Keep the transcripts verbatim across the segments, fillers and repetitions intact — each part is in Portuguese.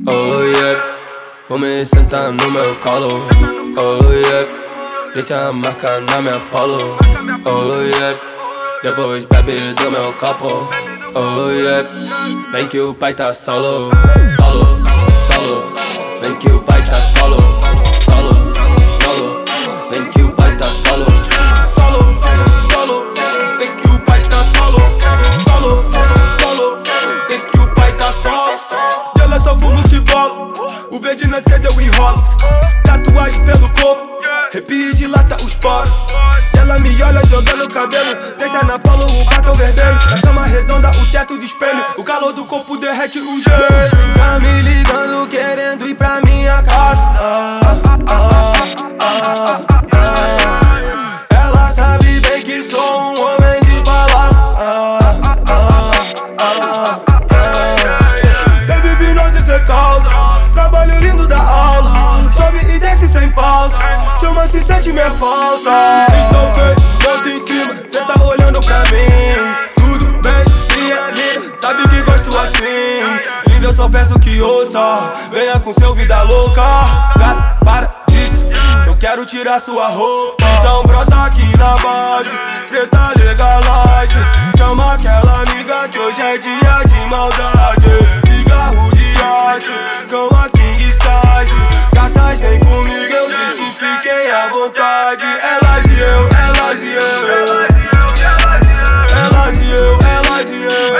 Oh yeah, fome senta no meu colo. Oh yeah, deixa a marca na minha polo. Oh yeah, depois bebe do meu copo. Oh yeah, vem que o pai tá solo. Solo, solo, vem que o pai tá solo. Solo, solo, vem que o pai tá solo. Solo, solo, vem que o pai tá solo. Solo, solo, vem que o pai tá solo. Ela só fumo que bolo, o verde na sede eu enrolo. Tatuagem pelo corpo, arrepio e dilata os poros. E ela me olha jogando o cabelo, deixa na polo o batom vermelho. Na cama redonda o teto de espelho, o calor do corpo derrete o gelo. Tá me ligando querendo ir pra minha casa. ah, ah, ah, ah. Ela sabe bem que sou um homem de palavra. ah, ah, ah, ah. Baby hipnose cê causa, trabalho lindo da aula. Sobe e desce sem pausa, chama se sente minha falta. Então vem, bota em cima, cê tá olhando pra mim. Tudo bem, minha linda, sabe que gosto assim. Linda, eu só peço que ouça, venha com seu vida louca. Gato, para disso, eu quero tirar sua roupa. Então brota aqui na base, preta legalize. Chama aquela amiga que hoje é dia de maldade. Cigarro de aço, cama king size. Gatas vem comigo, eu disse fiquem à vontade. Elas e eu, elas e eu. Elas e eu, elas e eu.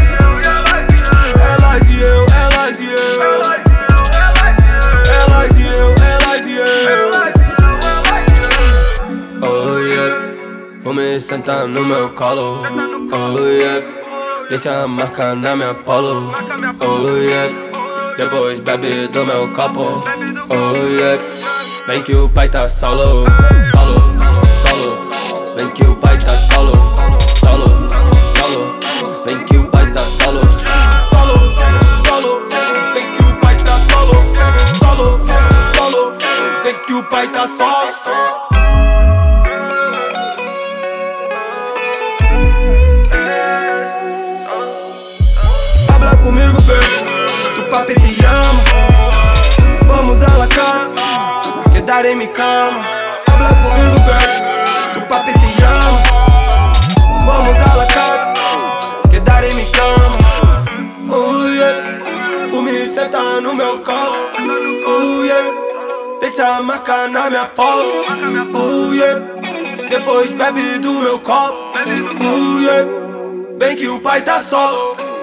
Elas e eu, elas e eu. Elas e eu, elas e eu. Oh yeah, fome senta no meu colo. Oh yeah, deixa a marca na minha polo. Oh yeah, depois bebe do meu copo. Oh yeah, vem que o pai tá solo. Solo, solo, vem que o pai tá solo. Solo, solo, vem que o pai tá solo. Solo, solo, vem que o pai tá solo. Solo, solo, vem que o pai tá solo. Habla comigo, baby, tu papi te ama. Vamos a la casa, quedar en mi cama. Habla comigo, baby, tu papi te ama. Vamos a la casa, quedar en mi cama. Oh yeah, fume senta no meu colo. Oh yeah, deixa a marca na minha polo. Oh yeah, depois bebe do meu copo. Oh yeah, vem que o pai tá solo.